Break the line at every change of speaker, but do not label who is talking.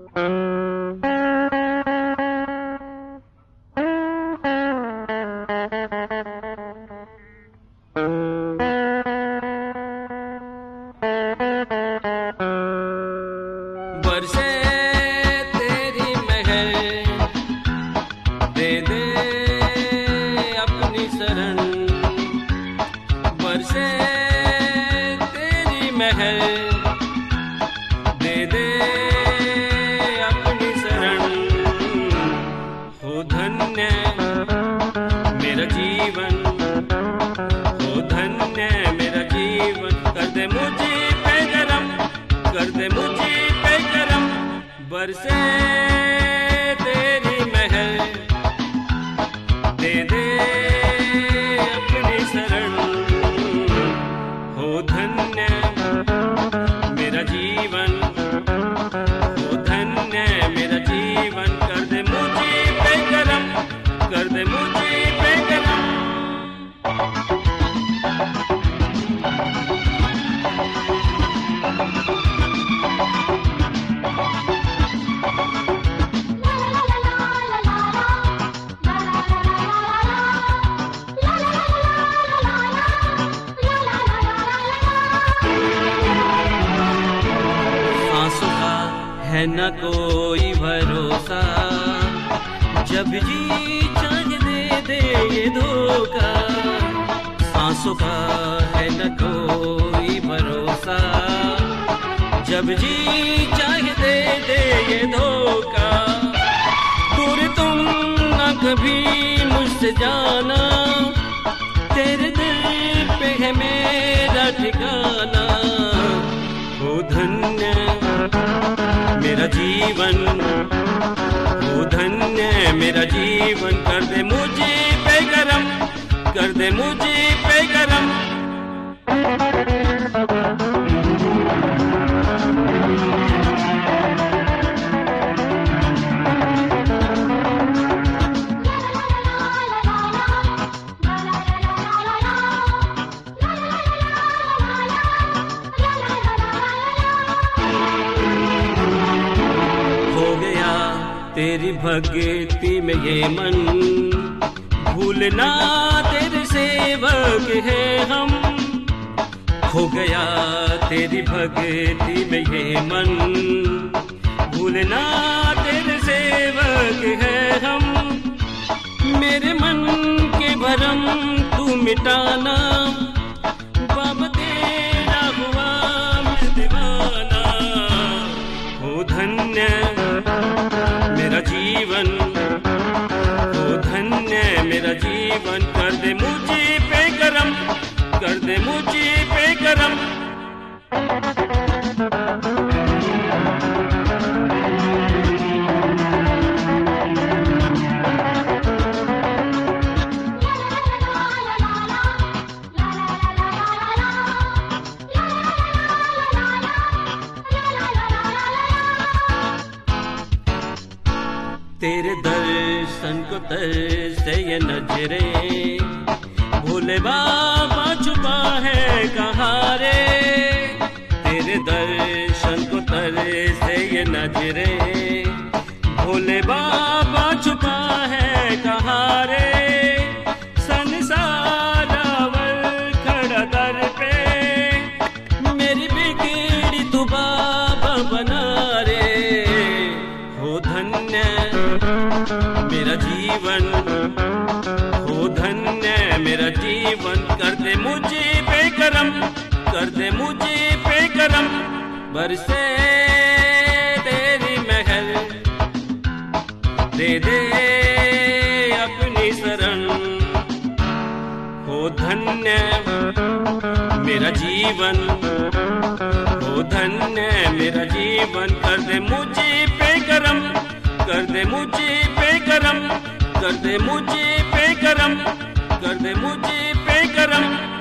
बरसे तेरी महर दे दे अपनी शरण, बरसे तेरी महर दे दे अपनी शरण। हो धन्य मेरा जीवन, हो धन्य मेरा जीवन, कर दे मुझे पे करम, कर दे मुझे पे करम। बरसे तेरी महर दे दे अपनी शरण। हो धन्य मेरा जीवन, हो धन्य मेरा जीवन, कर दे मुझे पे करम, कर दे मुझे पे करम। है न कोई भरोसा, जब जी चाहे दे दे ये धोखा। सांसों का है न कोई भरोसा, जब जी चाहे दे दे ये धोखा। दूर तुम न कभी मुझसे जाना, तेरे दिल पे है मेरा ठिकाना। हो धन्य मेरा जीवन, हो धन्य मेरा जीवन, कर दे मुझे पे करम, कर दे मुझे पे करम। तेरी भक्ति में ये मन, भूलना तेरे सेवक है हम। खो गया तेरी भक्ति में ये मन, भूलना तेरे सेवक है हम। मेरे मन के भरम तू मिटाना, बाबा तेरा हुआ मैं दीवाना। हो धन्य मेरा जीवन, हो धन्य मेरा जीवन, कर दे मुझे पे करम, कर दे मुझे पे करम। तेरे दर्शन को तरसे ये नजरें, भोले बाबा छुपा है कहाँ रे। तेरे दर्शन को तरसे ये नजरें, भोले बाबा छुपा है कहाँ रे। संसार अवल खड़ा दर पे, मेरी बिगड़ी तू बाबा बना रे। हो धन्य मेरा जीवन, हो धन्य मेरा जीवन, कर दे मुझे पे करम, कर दे मुझे पे करम। बरसे तेरी महर दे दे अपनी शरण। हो धन्य मेरा जीवन, हो धन्य मेरा जीवन, कर दे मुझे पे करम, कर दे मुझे पे करम, कर दे मुझे पे करम, कर दे मुझे पे करम।